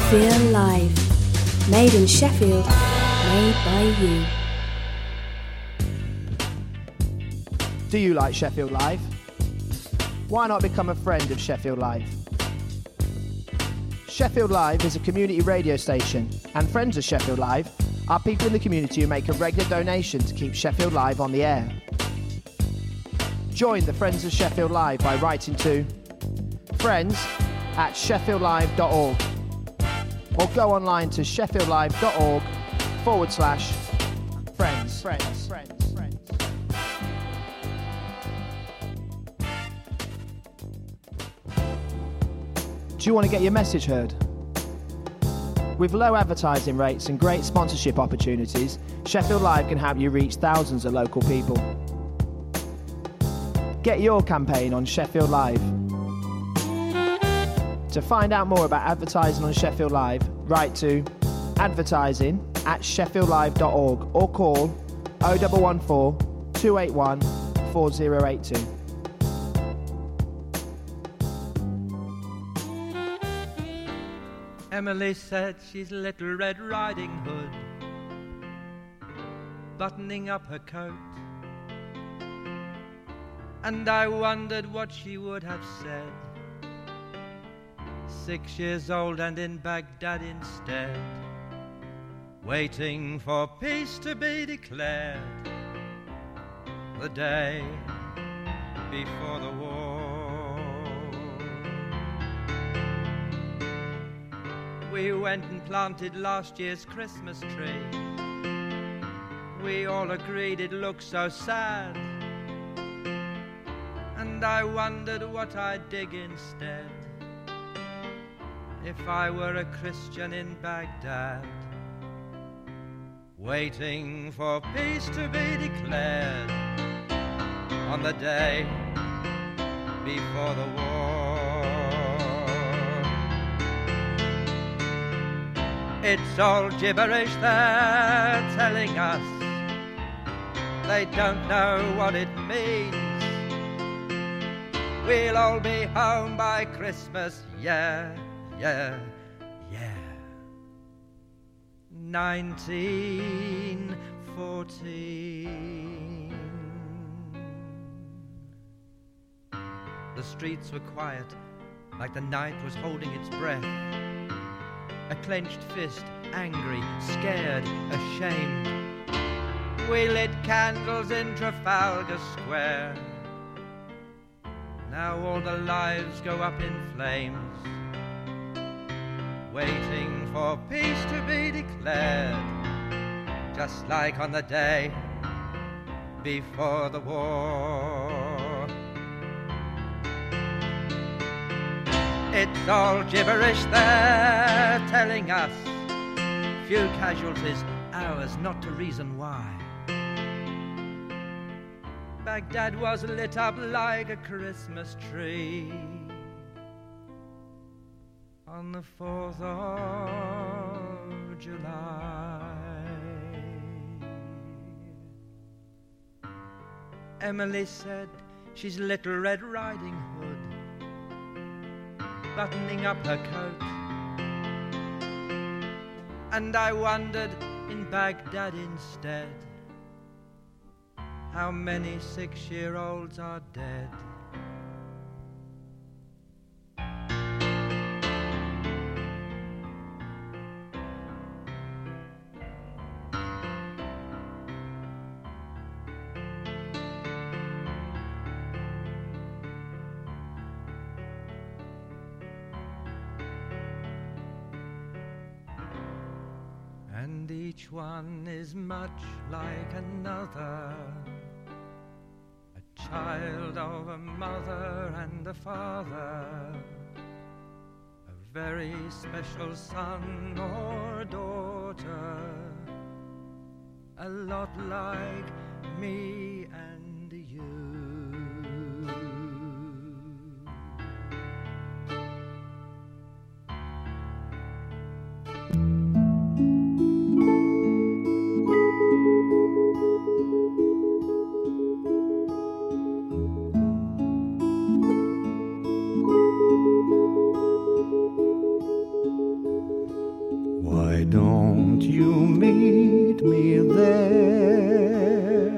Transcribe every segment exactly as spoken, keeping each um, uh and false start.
Feel Live. Made in Sheffield. Made by you. Do you like Sheffield Live? Why not become a friend of Sheffield Live? Sheffield Live is a community radio station, and friends of Sheffield Live are people in the community who make a regular donation to keep Sheffield Live on the air. Join the Friends of Sheffield Live by writing to friends at sheffieldlive dot org or go online to sheffieldlive.org forward slash friends. Friends. Friends. Friends. Do you want to get your message heard? With low advertising rates and great sponsorship opportunities, Sheffield Live can help you reach thousands of local people. Get your campaign on Sheffield Live. To find out more about advertising on Sheffield Live, write to advertising at sheffieldlive dot org or call oh one one four, two eight one, four oh eight two. Emily said she's Little Red Riding Hood, buttoning up her coat, and I wondered what she would have said, six years old and in Baghdad instead, waiting for peace to be declared, the day before the war. We went and planted last year's Christmas tree. We all agreed it looked so sad, and I wondered what I'd dig instead if I were a Christian in Baghdad, waiting for peace to be declared on the day before the war. It's all gibberish they're telling us. They don't know what it means. We'll all be home by Christmas, yeah, yeah, yeah. nineteen fourteen. The streets were quiet, like the night was holding its breath. A clenched fist, angry, scared, ashamed. We lit candles in Trafalgar Square. Now all the lives go up in flames, waiting for peace to be declared, just like on the day before the war. It's all gibberish they're telling us. Few casualties, ours not to reason why. Baghdad was lit up like a Christmas tree on the fourth of July. Emily said she's Little Red Riding Hood, buttoning up her coat, and I wondered in Baghdad instead how many six-year-olds are dead. And each one is much like another, a child of a mother and a father, a very special son or daughter, a lot like me and you. Why don't you meet me there?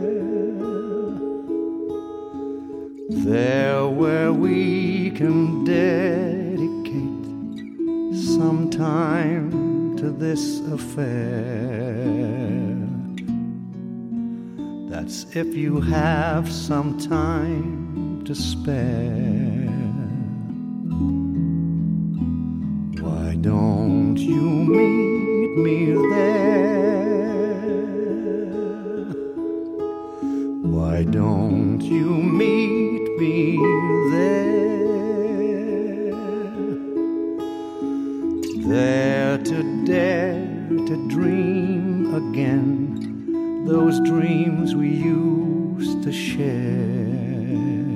There where we can dedicate some time to this affair. That's if you have some time to spare. Why don't you meet me there? Why don't you meet me there? There to dare to dream again those dreams we used to share.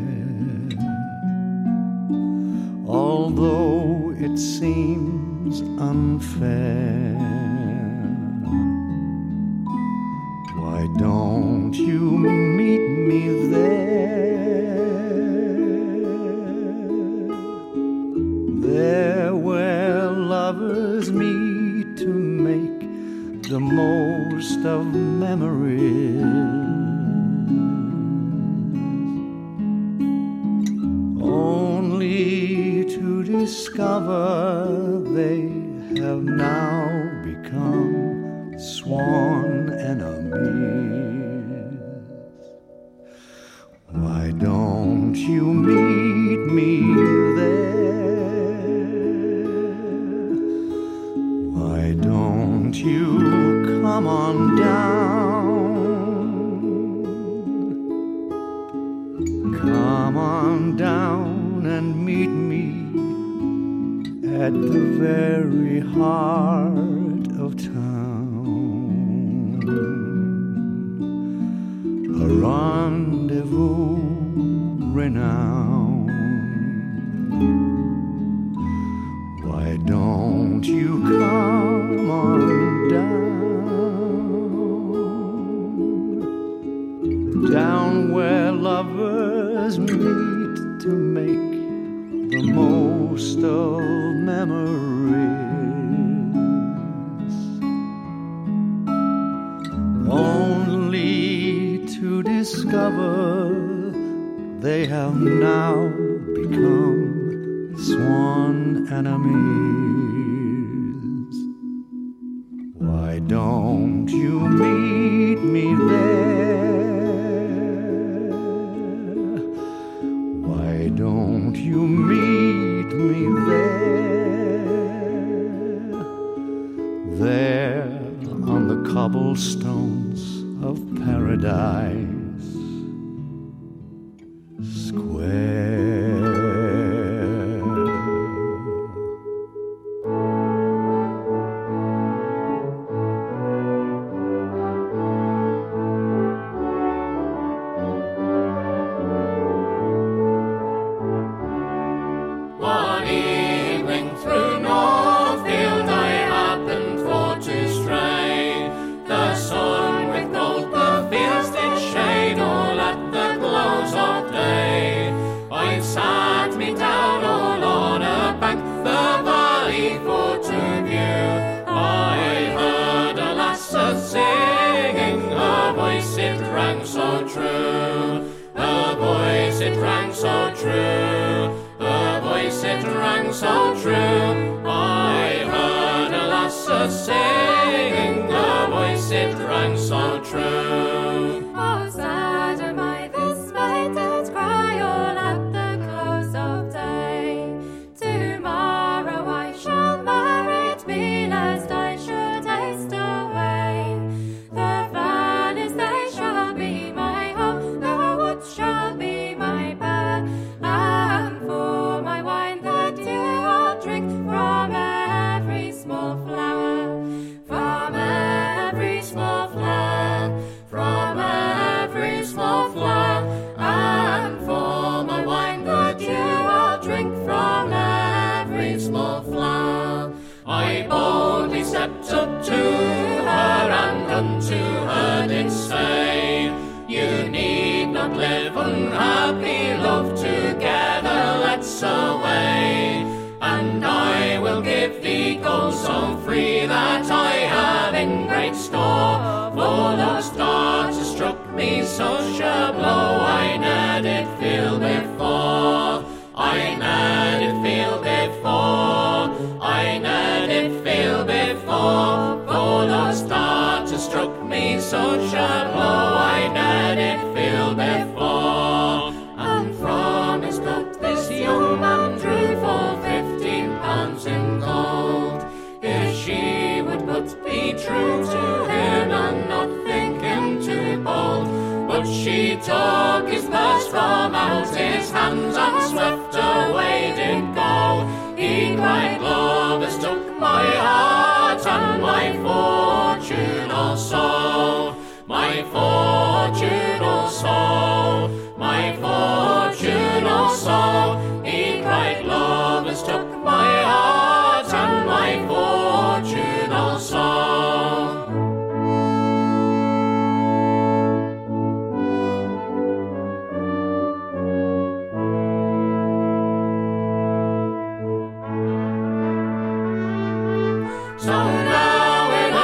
Although it seems unfair, why don't you meet me there? There where lovers meet to make the most of memories, only to discover they have now become sworn enemies. Why don't you meet me there? Why don't you come on down? Come on down and meet me at the very heart of town. A rendezvous renowned. Why don't you come on down? Down where lovers meet to make the most of memories, only to discover they have now become sworn enemies. Why don't you meet me there? Why don't you meet me there? There on the cobblestones of Paradise Square. One evening through Northfield I happened for to stray. The sun with gold the fields did shade all at the close of day. I sat me down all on a bank, the valley for to view. I heard a lass a singing, a voice it rang so true. A voice it rang so true. A voice it rang so true. I heard a lass a singing, a voice it rang so true. Oh, sad am I, this maid did cry all at the close of day. Tomorrow I shall married be, lest I should haste away. The valleys they shall be my home, the woods shall be my bed, and for my wine the dew I'll drink from every small flower, from every small flower, from every small flower, and for my wine the dew I'll drink from every small flower. I boldly stepped up to her and unto her did say, you need not live unhappy, love together let's away. And and I will give thee gold so free that I have in great store. For those darts that struck me such a blow I ne'er did feel before. I ne'er did feel before. I ne'er did feel before. For those darts that struck me such a blow I ne'er did feel before. And from his belt this young man drew for fifteen pounds in gold. If she would but be true to him and not think him too bold. But she took his purse from out his hands and swept away did go. He cried, love has took my heart and my fortune also. My fortune also. My fortune also. He cried, love has took my heart and my fortune also. So now when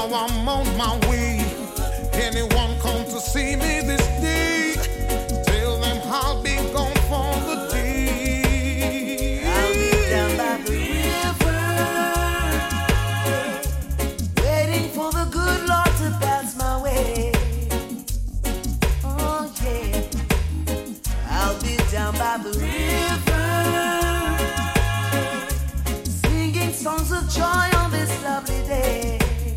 now I'm on my way. Anyone come to see me this day, tell them I'll be gone for the day. I'll be down by the river, waiting for the good Lord to pass my way. Oh yeah, I'll be down by the river, singing songs of joy on this lovely day.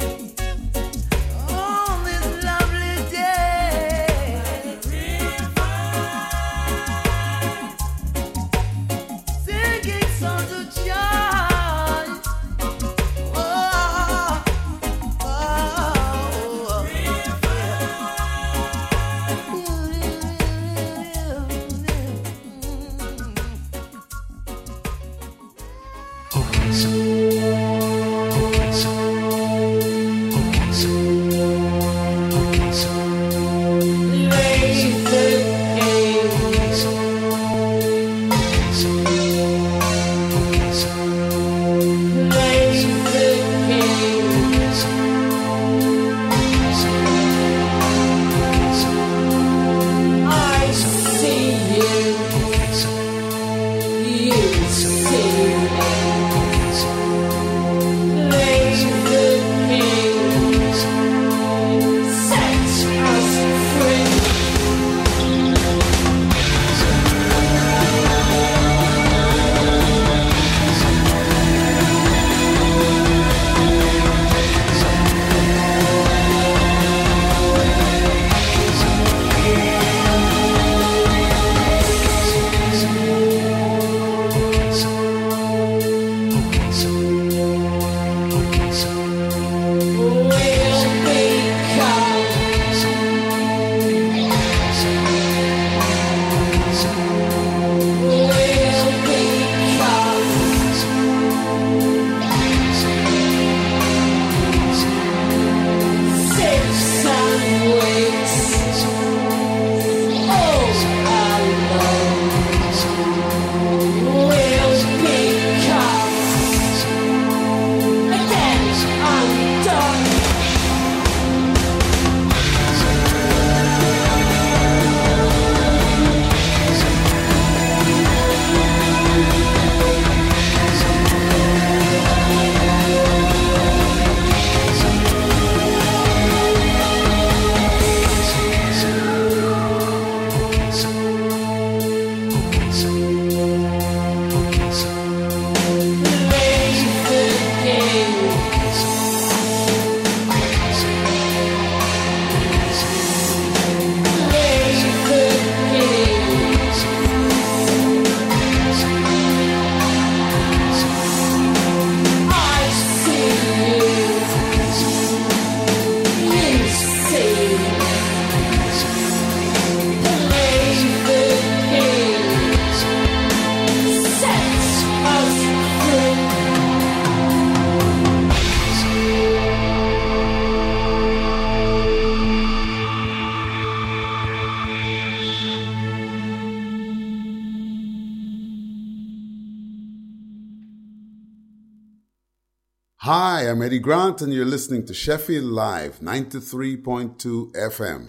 Hi, I'm Eddie Grant, and you're listening to Sheffield Live, ninety-three point two F M.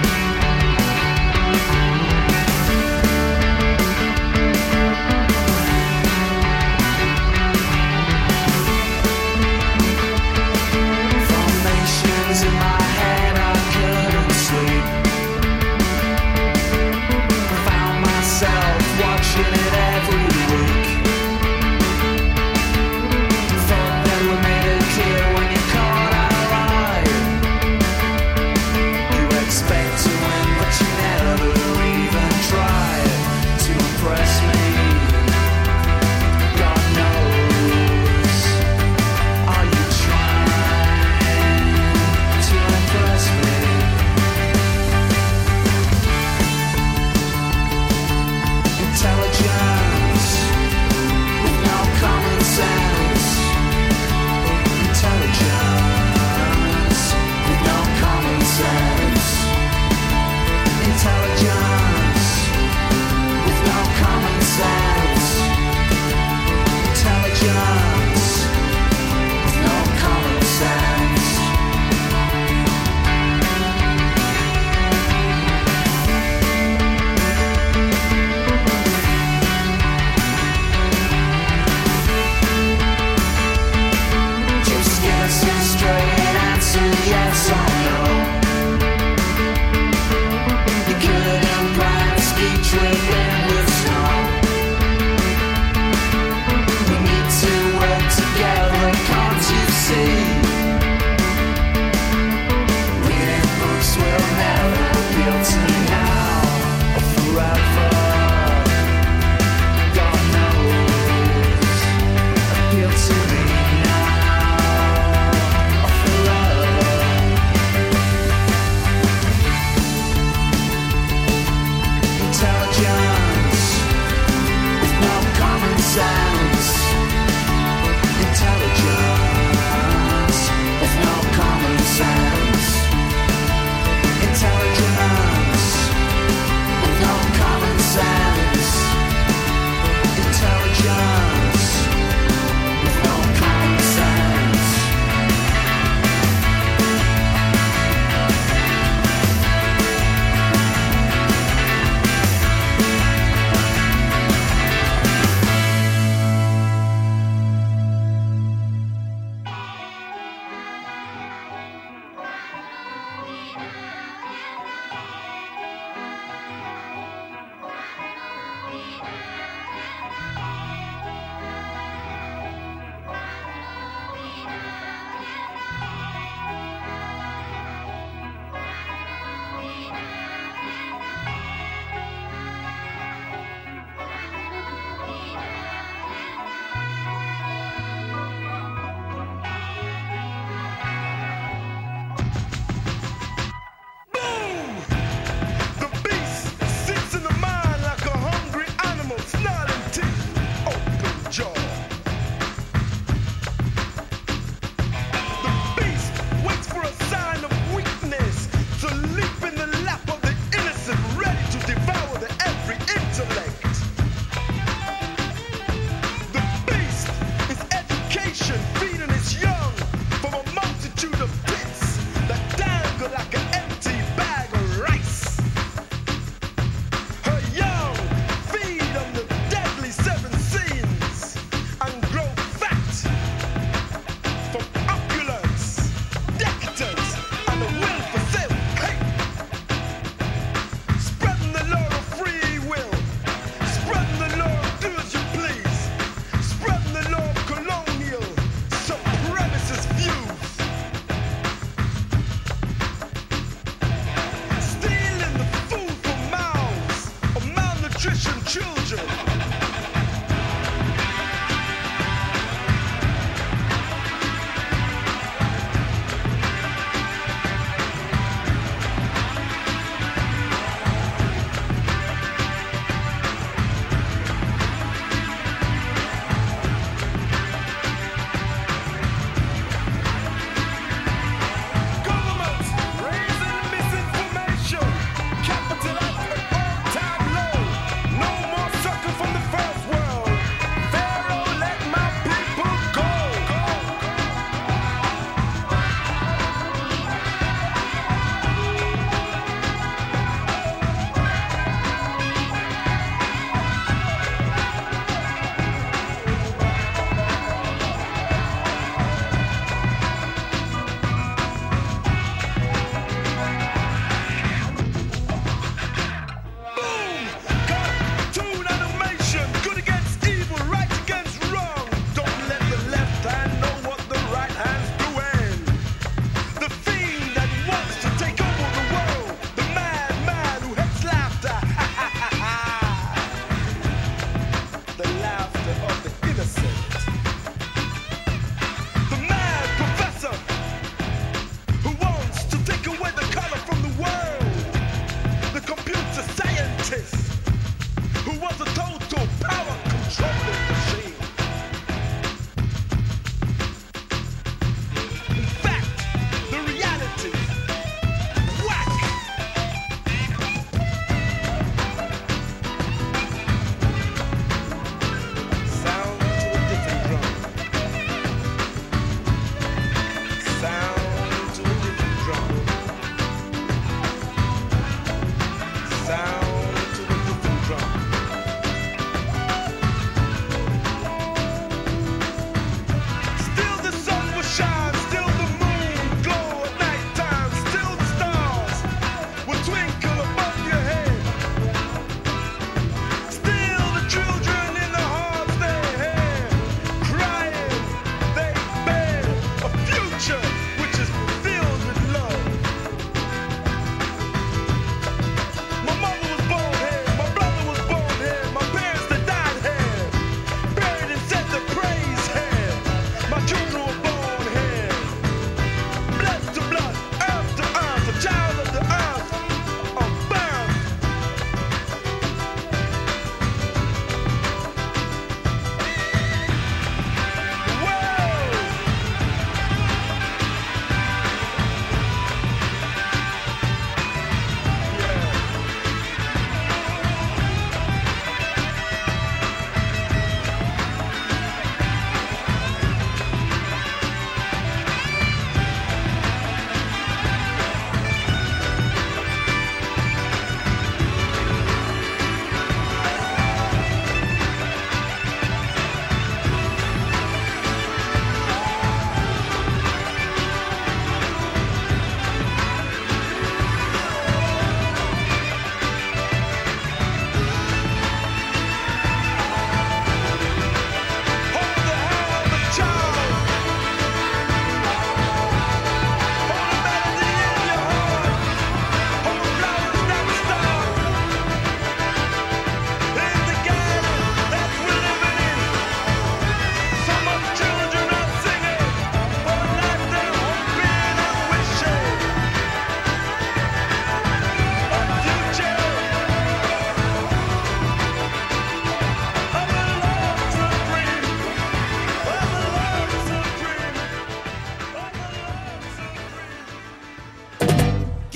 Formations in my head, I couldn't sleep. Found myself watching it every week. When you caught our eye, you expect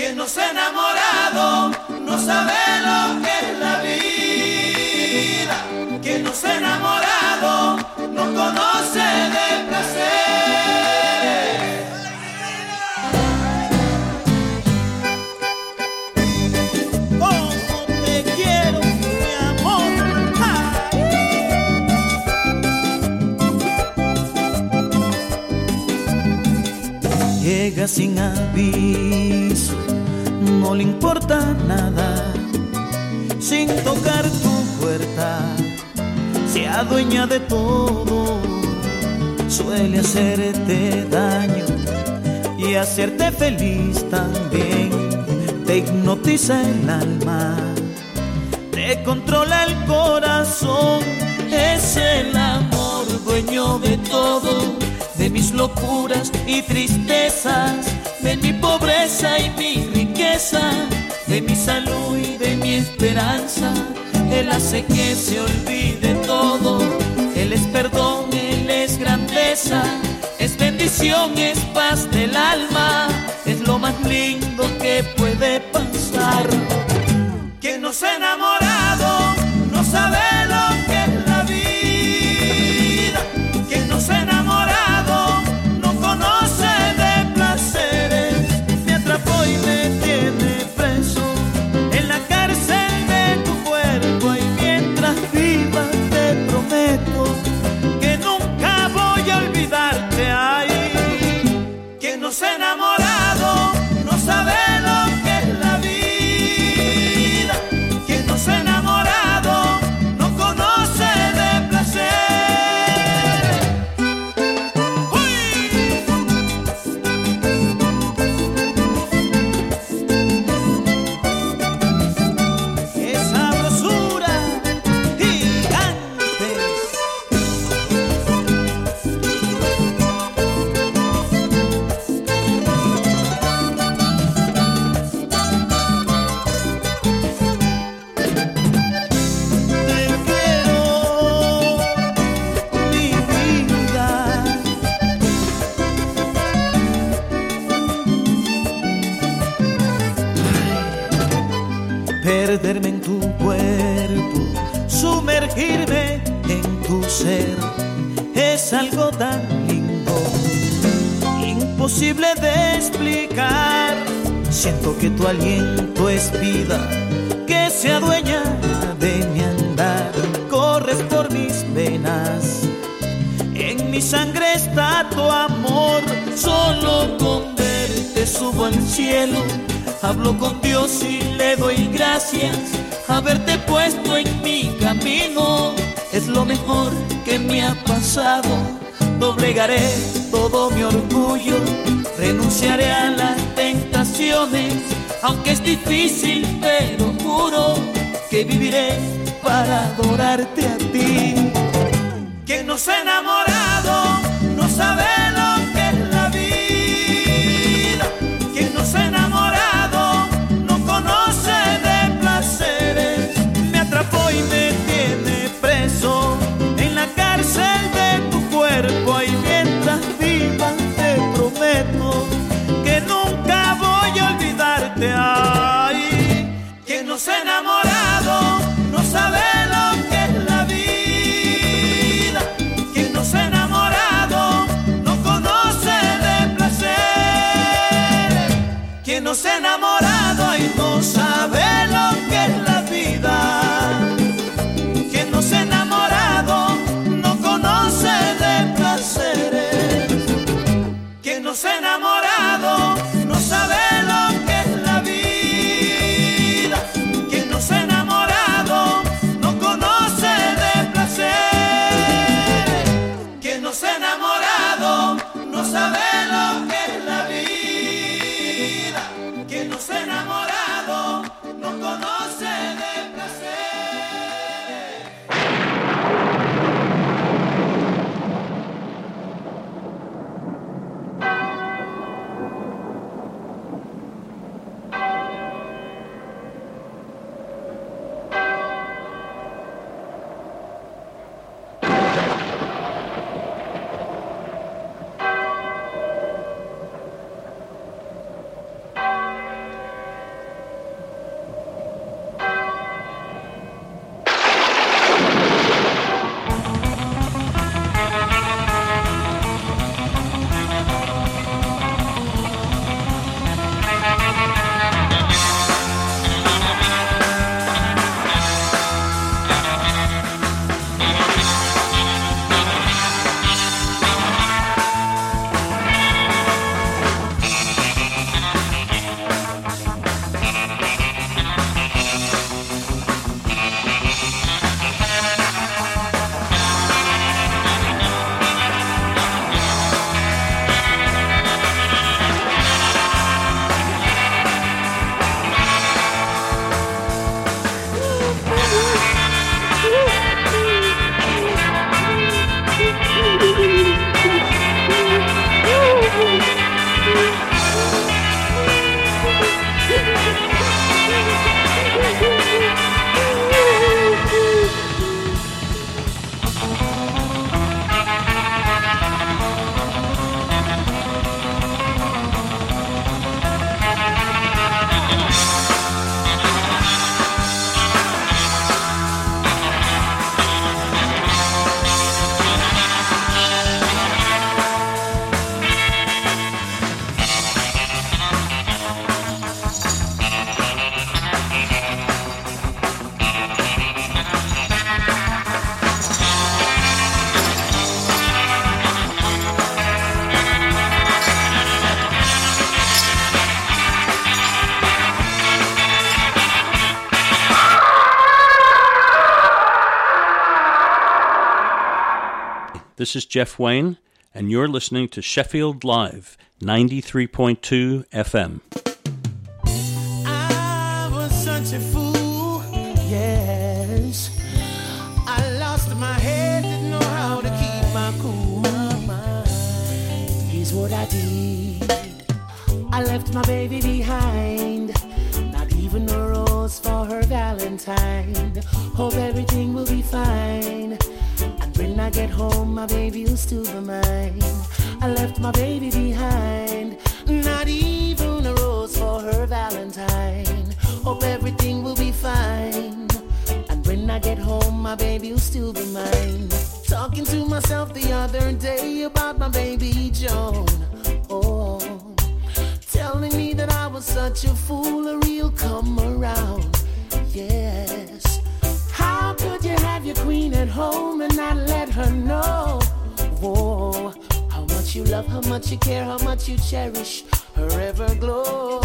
Quien no se ha enamorado no sabe lo que es la vida. Quien no se ha enamorado no conoce de placer. Como te quiero, mi amor. Ay. Llega sin aviso, no le importa nada, sin tocar tu puerta, se adueña de todo, suele hacerte daño y hacerte feliz también, te hipnotiza el alma, te controla el corazón, es el amor dueño de todo, de mis locuras y tristezas, de mi pobreza y mi riqueza, de mi salud y de mi esperanza. Él hace que se olvide todo, Él es perdón, Él es grandeza, es bendición, es paz del alma, es lo más lindo que puede pasar. Quien no se ha enamorado no sabe lo que es la vida. Quien no se ha enamorado no conoce de placeres. Me atrapó y me tiene preso en la cárcel de tu cuerpo, y mientras viva te prometo que nunca voy a olvidarte. Ay, quien no se ha enamorado no sabe lo que es la vida. Quien no se ha enamorado no conoce de placer. ¡Qué sabrosura gigante! Te quiero, mi vida. Perderme en tu cuerpo, sumergirme en tu ser, es algo tan lindo, imposible de explicar. Siento que tu aliento es vida, que se adueña de mi andar. Corres por mis venas, en mi sangre está tu amor. Solo con verte subo al cielo, hablo con Dios y le doy gracias. Haberte puesto en mi camino es lo mejor que me ha pasado. Doblegaré todo mi orgullo, renunciaré a las tentaciones, aunque es difícil, pero juro que viviré para adorarte a ti. Quien no se ha enamorado no sabe lo que es la vida. Quien no se ha enamorado no conoce de placeres. Me atrapó y me tiene preso en la cárcel de tu cuerpo, y mientras viva te prometo que nunca voy a olvidarte. Ay, quien no se ha enamorado no sabe lo que es la vida. Quien no se ha enamorado no conoce de placer. Quien no se ha enamorado y no sabe lo que es la vida. Quien no se ha enamorado no conoce de placeres. Quien no se ha enamorado no sabe lo que es la vida. Quien no se ha enamorado no conoce de placer. Quien no se ha enamorado no sabe lo que es la vida. Quien no se ha enamorado no conoce de placer. This is Jeff Wayne, and you're listening to Sheffield Live, ninety-three point two F M. I was such a fool, yes. I lost my head, didn't know how to keep my cool. Here's what I did. I left my baby behind, not even a rose for her Valentine. Hope everything will be fine, and when I get home my baby will still be mine. I left my baby behind, not even a rose for her Valentine. Hope everything will be fine, and when I get home my baby will still be mine. Talking to myself the other day about my baby Joan, oh, telling me that I was such a fool, a real come around, yes. How could you have your queen at home and not let her know, whoa, how much you love, how much you care, how much you cherish her everglow.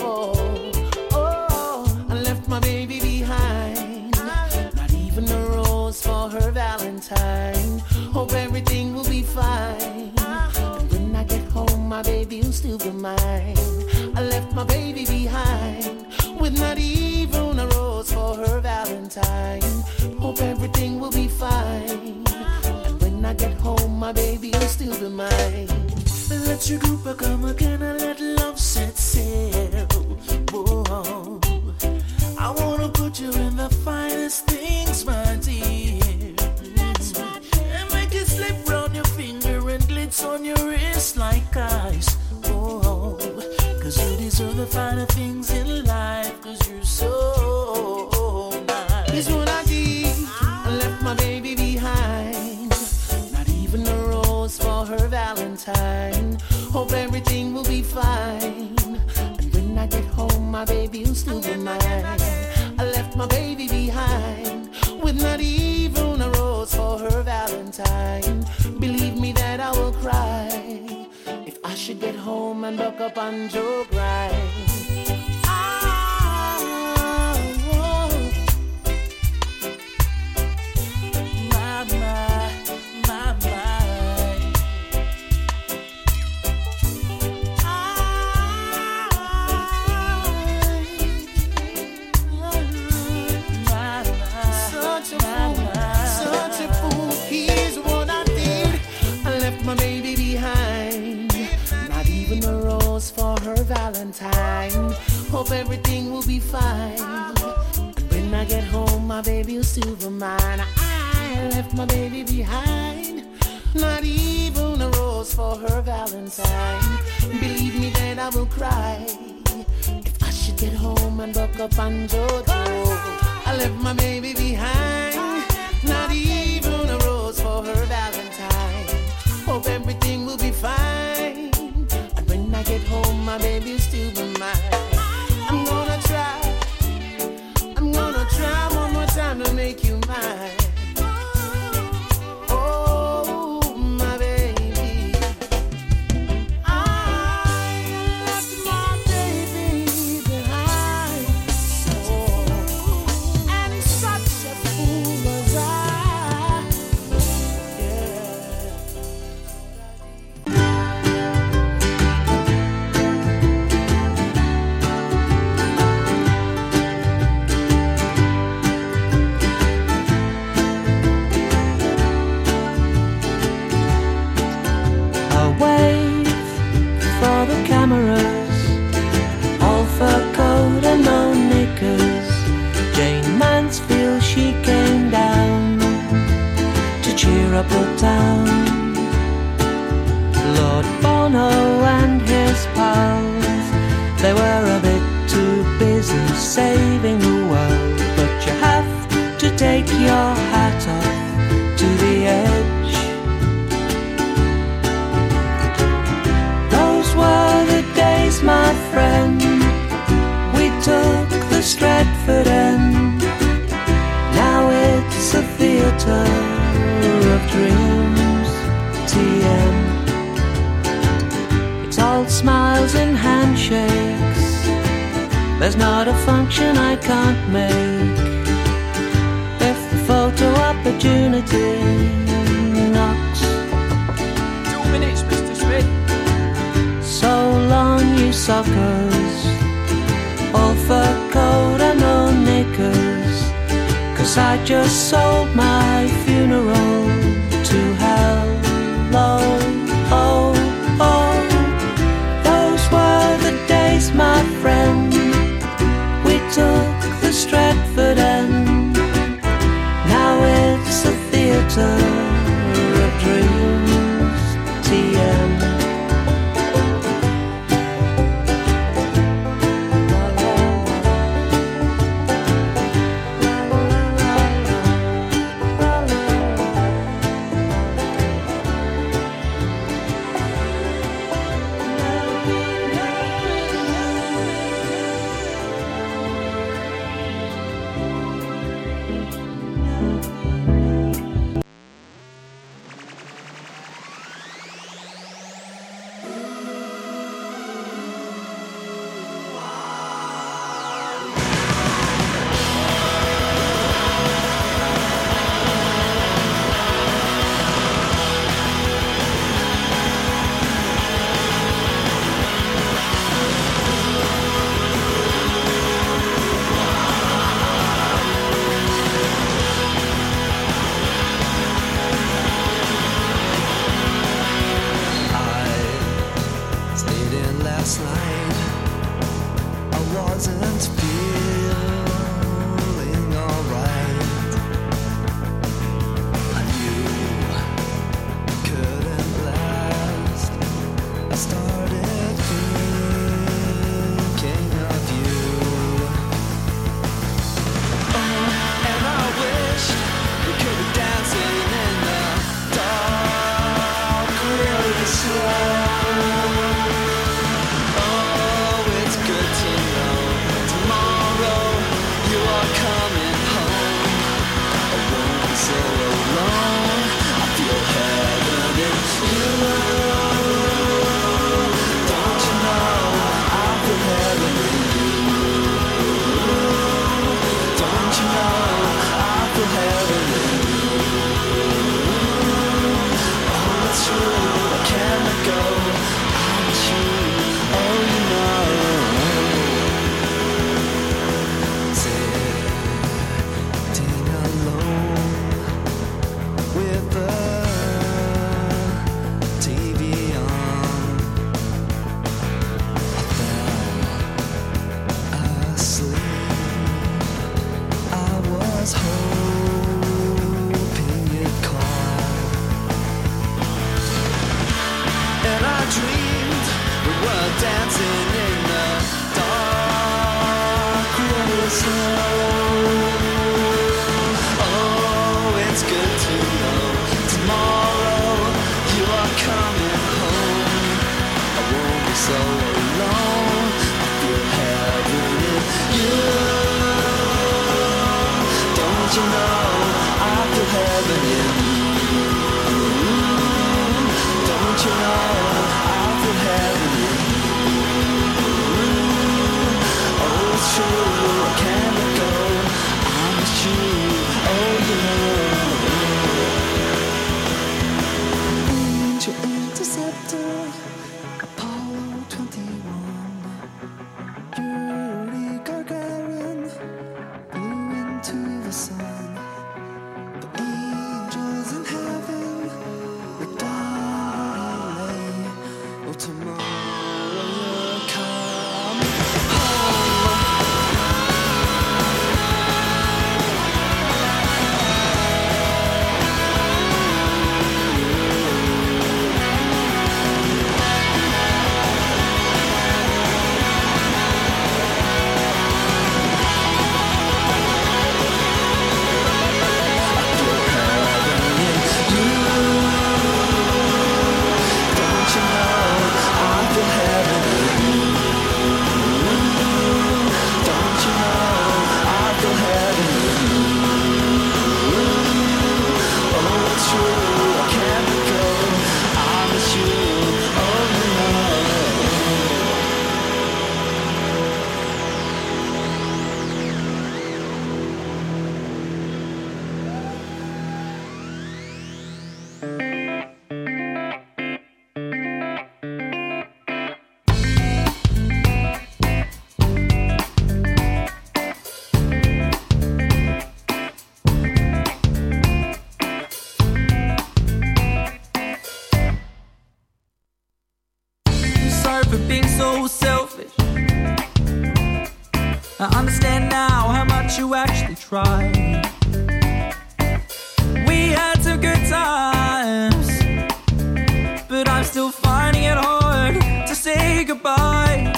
Oh, I left my baby behind, not even a rose for her Valentine. Hope everything will be fine, and when I get home my baby will still be mine. I left my baby behind with not even a rose for her Valentine. Hope everything will be fine, and when I get home my baby will still be mine. Let your group come again and let love set sail. Whoa, I wanna put you in the finest things, my dear. And make it slip round your finger and glitz on your wrist like ice. Oh, cause you deserve the finer things in life, cause you're so nice. Here's what I did, I left my baby behind, not even a rose for her Valentine. Hope everything will be fine, and when I get home my baby will still be mine. I left my baby behind with not even a rose for her Valentine. Believe me that I will cry if I should get home and buck up on Joe Grind. Valentine. Hope everything will be fine, and when I get home my baby will still be mine. I left my baby behind, not even a rose for her Valentine. Believe me that I will cry if I should get home and buck up on Jojo. I left my baby behind, not even a rose for her Valentine. Hope everything will be fine, and when I get home my baby will still be mine. I'm gonna try, I'm gonna try one more time to make you mine. Up the town, Lord Bono and his pals, they were a bit too busy saving the world. But you have to take your hat off to the edge. Those were the days, my friend, we took the Stratford end. Now it's a theatre of dreams, T M. It's all smiles and handshakes, there's not a function I can't make. If the photo opportunity knocks suckers, all fur coat and no knickers, 'cause I just sold my funeral to hell. Oh, oh, oh, those were the days, my friend. We took the Stratford end. Now it's a theatre of dreams, T M. Angel for being so selfish. I understand now how much you actually tried. We had some good times, but I'm still finding it hard to say goodbye.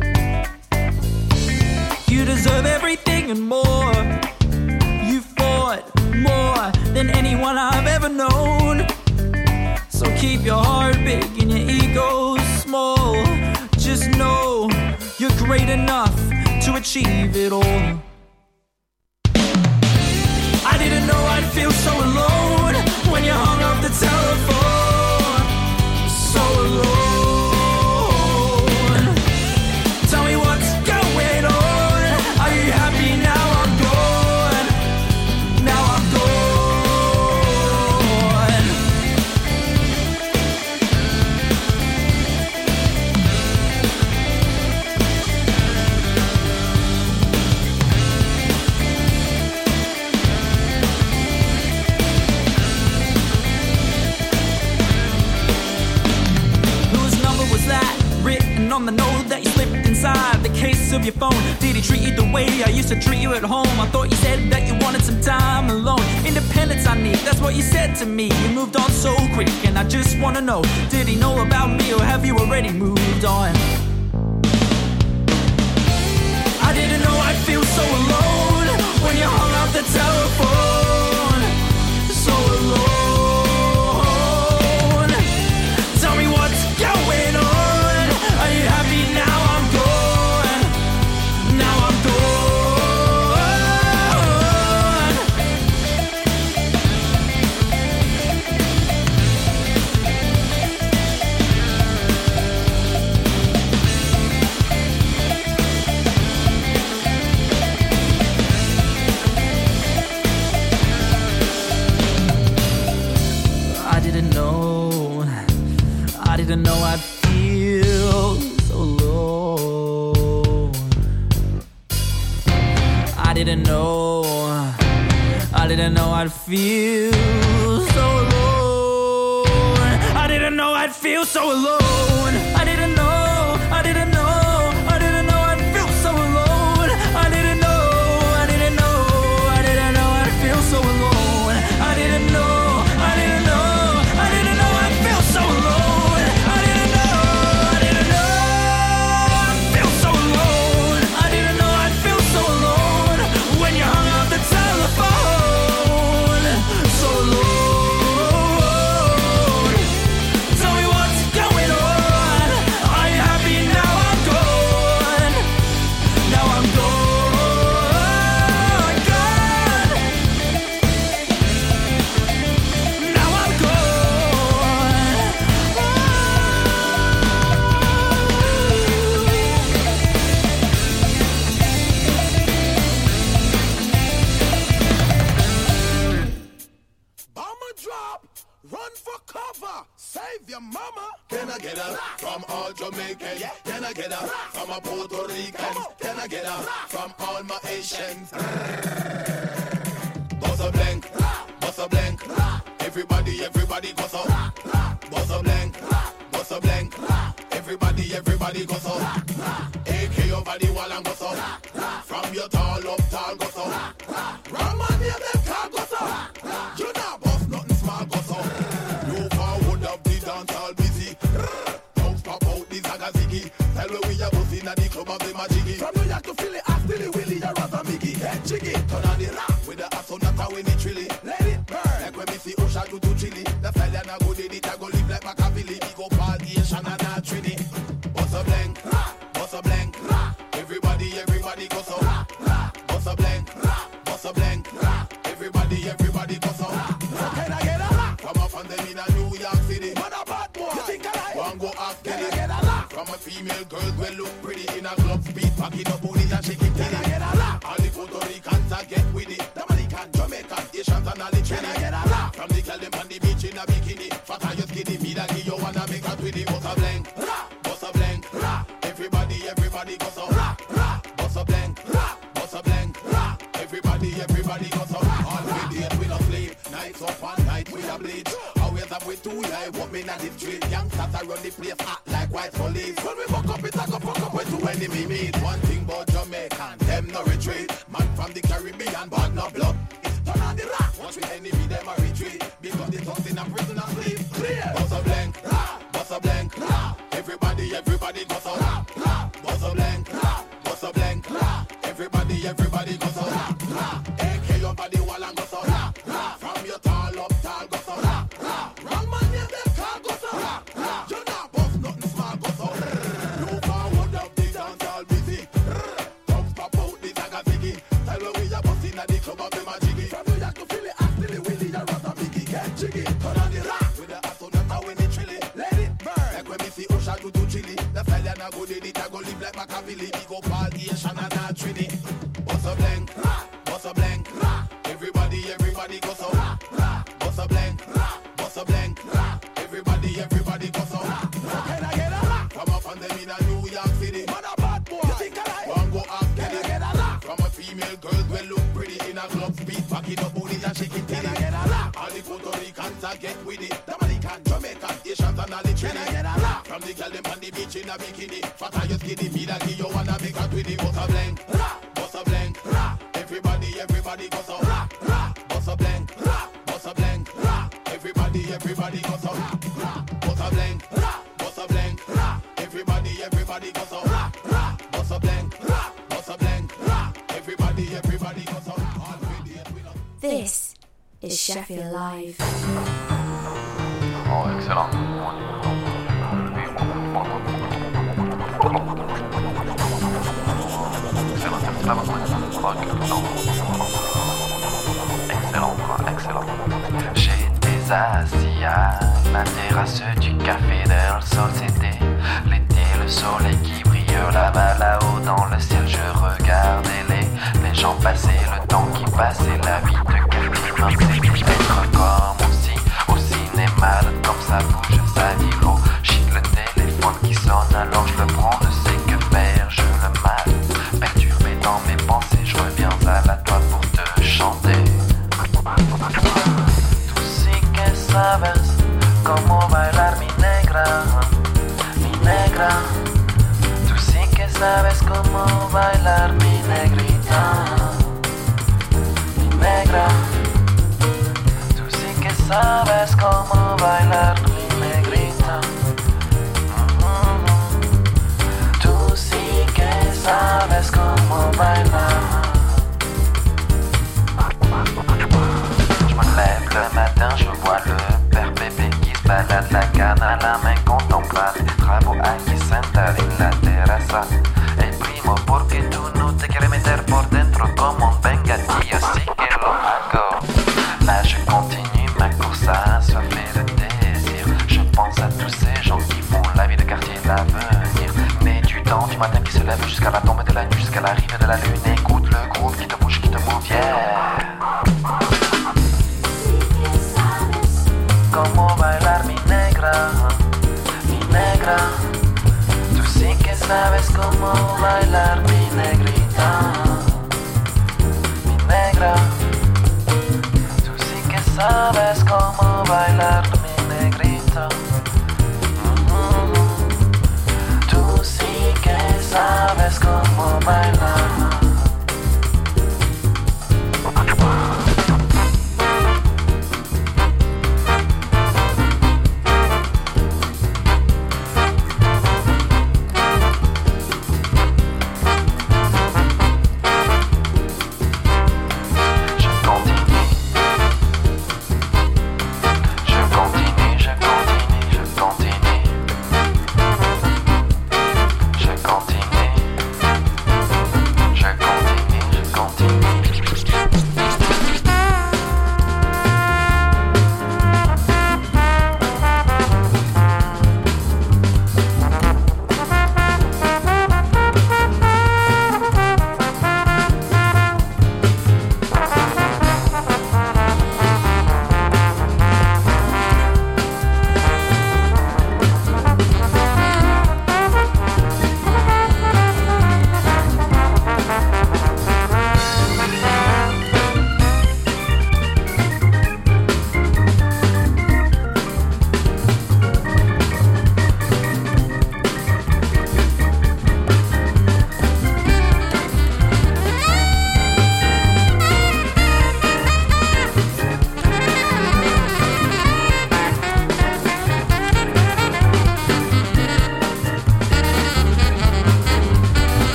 You deserve everything and more. You fought more than anyone I've ever known. So keep your heart big and your ego small. Just know you're great enough to achieve it all. I didn't know I'd feel so alone when you hung up the telephone. So alone. Tell me what's going on. Are you happy now I'm gone? Now I'm gone. Written on the note that you slipped inside the case of your phone. Did he treat you the way I used to treat you at home? I thought you said that you wanted some time alone. Independence I need, that's what you said to me. You moved on so quick and I just wanna know, did he know about me or have you already moved on? I didn't know I'd feel so alone when you hung up the telephone. So alone. Tell me what's going on. Are you happy now I'm gone? Now I'm I didn't know, I didn't know I'd feel so alone. I didn't know, I didn't know I'd feel so alone. I didn't know I'd feel so alone. I didn't know, I didn't know, I didn't know I'd feel so alone. I didn't know, I didn't know, I didn't know I'd feel so alone. I didn't know, I didn't know, I didn't know I'd feel so alone. I didn't know, I didn't know I'd feel so alone. I didn't know I'd feel so alone when you hung up the telephone. So alone. Tell me what's going on. Are you happy now I'm gone? Now I'm gone, gone. Now I'm gone. Bomber drop, run for cover, save your mama. Can I get a from all Jamaicans? Can I get a from a Puerto Rican? Can I get a from all my Asians? Buzz a blank, buzz a blank. Everybody, everybody goes up. Buzz a blank, buzz a blank. Everybody, everybody goes up. A K over the wall and goes up. From your tall up, tall goes up. Raman, you them car goes up. You not boss nothing small goes up. You forward of the dance all busy. Don't stop out the Zagazigi. Tell me we are buzzing at the club of the Majigi. From New York to Philly, ask Billy Willie, you're rather Miggy. Head jiggy, turn on the rap with the asonata when it trilly. Let it burn. Like when we see Osha do to chili. The stallion I go did it, I go live like Machiavelli. We go party and Shannon and Trini. Bust a blank, bust a blank. Everybody, everybody goes up. Bust a blank, bust a blank. Everybody, everybody goes up. Can I get a lock? From up on them in a New York City. What a bad boy. You think I like? One go ask Can I get a lock? From a female girl will look pretty in a club speed. Packing up booty and shaking titty. Can I get a lock? All the Puerto Ricans are get with it. Dominican, Jamaican, Asians and all the Trini. Can I get a lock? From the girl them on the beach in a bikini. Fat and you skinny, me that give you wanna make a twitty. Bust a blank, bust a blank. Everybody, everybody goes up. Bust a blank, bust a blank. Everybody, everybody goes up. All we did, we don't sleep. Nights up and night we a bleach. Always have with two, yeah, what me not the street. Youngsters I run the place, act like white police. When we fuck up, it I go fuck up with two enemy meet. One thing about Jamaican, them no retreat. Man from the Caribbean, but no blood. It's turn on the rock, watch the enemy, them a retreat. Because the thugs in a prison and sleep. Clear. Bust a blank, bust a blank. Everybody, everybody goes so rap, rap. Bust a blank, bust a blank. Everybody, everybody goes so rap, rap. A K your body wall and go so rap, rap. From your tall up, tall go so rap, rap. Wrong man name them car go so rap, rap. You not bust nothing small go so rap. You forward up the dance all busy. Thugs pop out the saga ziggy. Tell me we are busting at the club of them a jiggy. From New York to Philly, ask Billy Willie, you're a biggie, get jiggy. Turn on the rock with the astronaut when it chilly. Let it burn. Like when me see Usha do do chilly. The fella na go did it, I go live like Machiavelli. He go Paul Asian and not Trini. Bust a blank, bust a blank. Everybody, everybody go so. Bust a blank, bust a blank. Everybody, everybody go so. Can I get a rock? From up on them in a New York City. Man a bad boy. You think I like? One go ask Can I get a rock? From a female girl well look pretty in a club speed. Back it up booty and shake it. Can I get a rock? All the Puerto Ricans are get with it. Dominican, Jamaican, Asians and all the Trini. Can I get a rock? From the girl them on the beach in a bikini. Fat are you skinny? Me that give you wanna make a twinny. Bust a blank, bust a blank. Everybody, everybody go so. Bust a blank, bust a blank. Everybody, everybody go so. Bust a blank, bust a blank. Everybody, everybody go so. Bust a blank, bust a blank. Everybody, everybody go so. This is Sheffield Live. Oh, excellent. Excellent, quoi, excellent. J'étais assis à la terrasse du café d'Earl Société. L'été, le soleil qui brille là-bas, là-haut dans le ciel. Je regardais les, les gens passer, le temps qui passait, la vie de quartier m'invitait être comme aussi au cinéma. Comme ça bouge, ça dit oh shit, le téléphone qui sonne, alors je le prends, ne sais que faire, je le mate. Perturbé dans mes pensées, je reviens à la toi pour te chanter. Tú sí que sabes cómo bailar mi negra, mi negra. Tú sí que sabes cómo bailar mi negrita, mi negra. Tú sí que sabes cómo bailar mi negrita. Mm-hmm. Tú sí que sabes cómo bailar. Je me lève le matin, je vois le père bébé qui se balade la canne à la main, contemplare les travaux aquí sentado en la terraza. El primo, porque tú no te quieres meter por dentro como un vengadillo, así que lo hago. Là je continue ma course à assoiffer de désir. Je pense à tous ces gens qui font la vie de quartier l'avenir. Mais du temps du matin qui se lève jusqu'à la tombe de la nuit, jusqu'à l'arrivée de la lune. Écoute le groove qui te bouge, qui te move, yeah. Cómo bailar mi negra, mi negra. Tú sí que sabes cómo bailar mi negrita, mi negra. Tú sí que sabes cómo bailar mi negrita. Mm-hmm. Tú sí que sabes cómo bailar.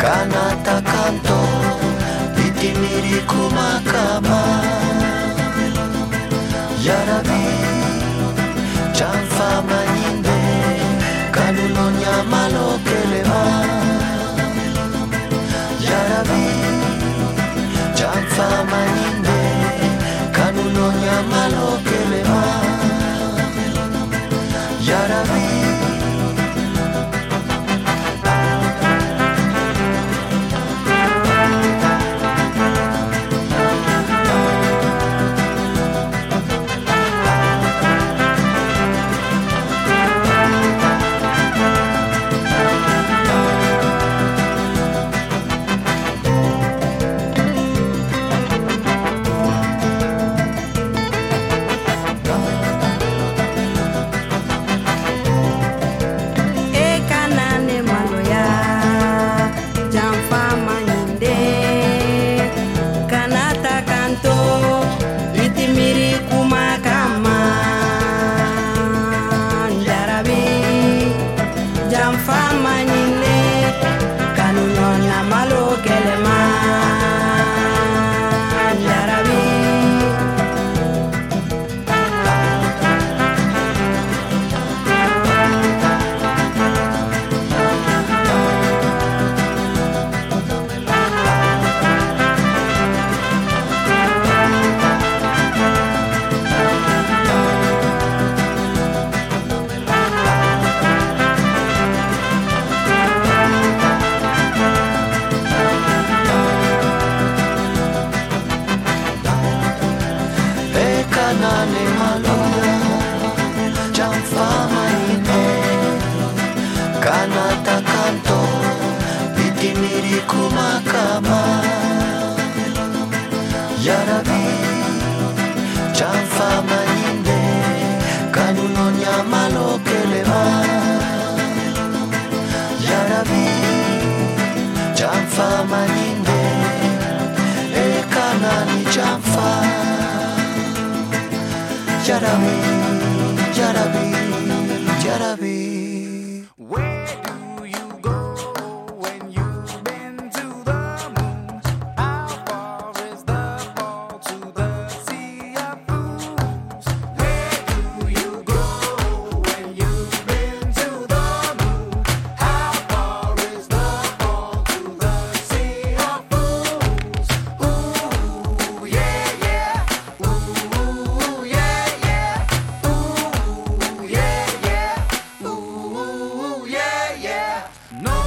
kanata kanto itimiri kumakama yarabi chanfa manyinde kanulonya malokelema yarabi chanfa manyinde kanulonya malokelema yarabi Yarabi, Yarabi, Yarabi.